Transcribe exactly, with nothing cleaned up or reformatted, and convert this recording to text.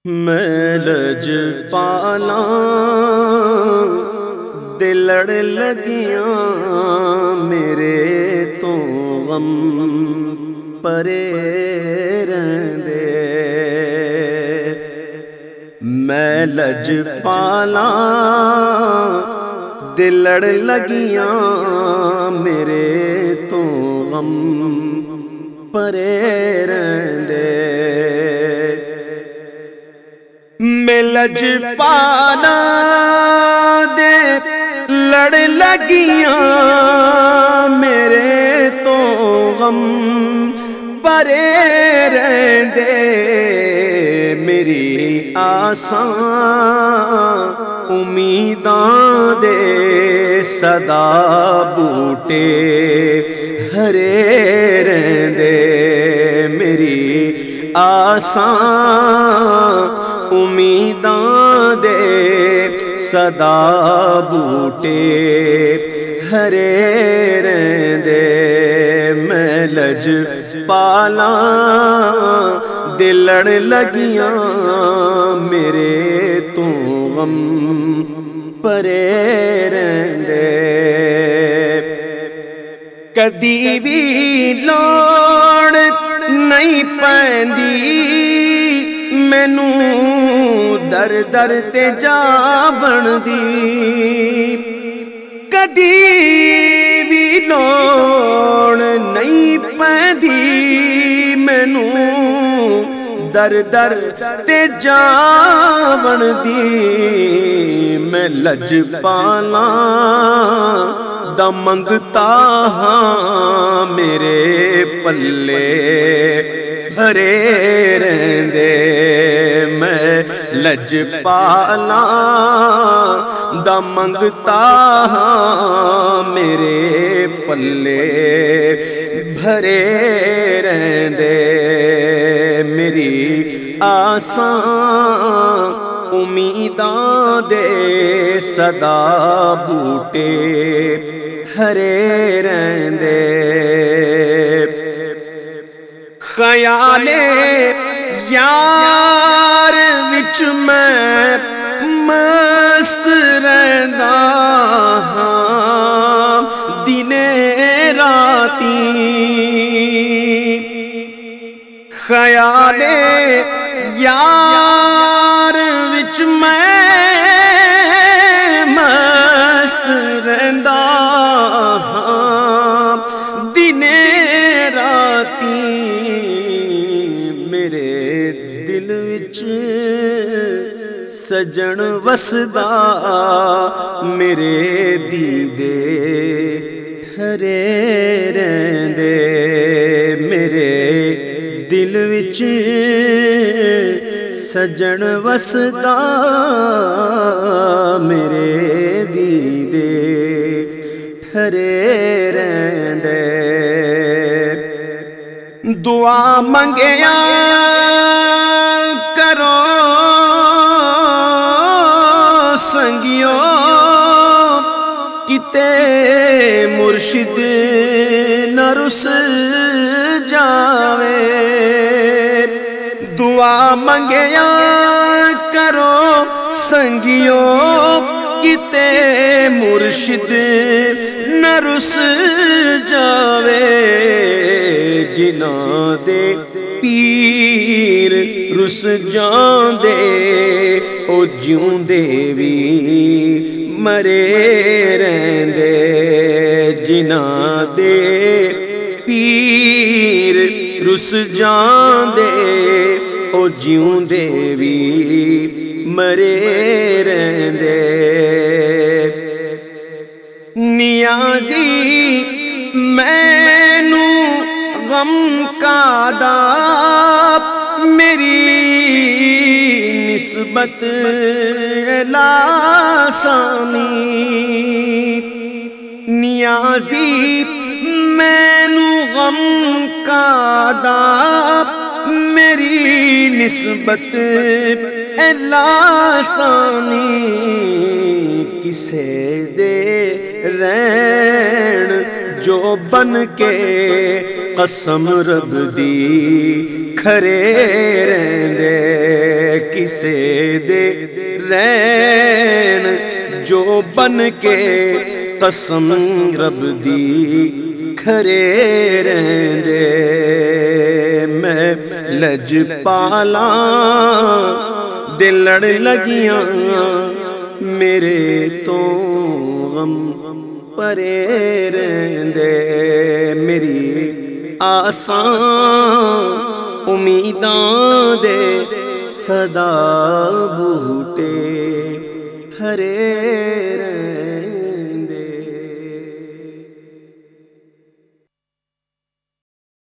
میں لج پالاں دل لڑ لگیاں میرے تو غم پرے رہندے میں لج پالاں دل لڑ لگیاں میرے تو غم پرے رہندے میں لج پالاں دے لڑ لگیاں میرے تو غم پرے رہندے میری آساں امیداں دے صدا بوٹے ہرے رہندے میری آساں امیداں دے صدا بوٹے ہرے رہندے میں لج پالاں دل لڑ لگیاں میرے تو غم پرے رہندے کدی بھی لوڑ نہیں پیندی مینوں در در تے جاون دی کدی بھی لوڑ نہیں پیندی مینوں در در تے جاون دی میں لج پالاں دا منگتا ہاں میرے پلے بھرے رہندے میں لج پالاں دا منگتا ہاں میرے پلے بھرے رہندے میری آساں امیداں دے صدا بوٹے ہرے رہندے خیال یار وچ میں مست رہندا ہاں دنے راتی خیال یار وچ میں مست رہندا ہاں دنے راتی میرے دل وچ سجن وسدا میرے دیدے ٹھرے رہندے میرے دل وچ سجن وسدا میرے دیدے ٹھرے رہندے دعا منگیا کرو سنگیو کتے مرشد نہ رس جاوے دعا منگیا کرو سنگیو کتے مرشد نہ رس جاوے جنہاں دے پیر رس جاندے او جیوندے وی مرے رہندے جنہاں دے پیر رس جاندے او جیوندے وی مرے رہندے نیازی مینوں غم کا دا میری نسبت لاسانی نیازی مینوں غم کا دا میری نسبت لاسانی کسے دے رہن جو بن کے قسم رب دی کھرے رہندے کسے دے رین جو بن کے قسم رب دی کھرے رہندے میں لج پالاں دے لڑ لگیاں میرے تو غم پرے رہندے میری آسان امیداں دے صدا بوٹے ہرے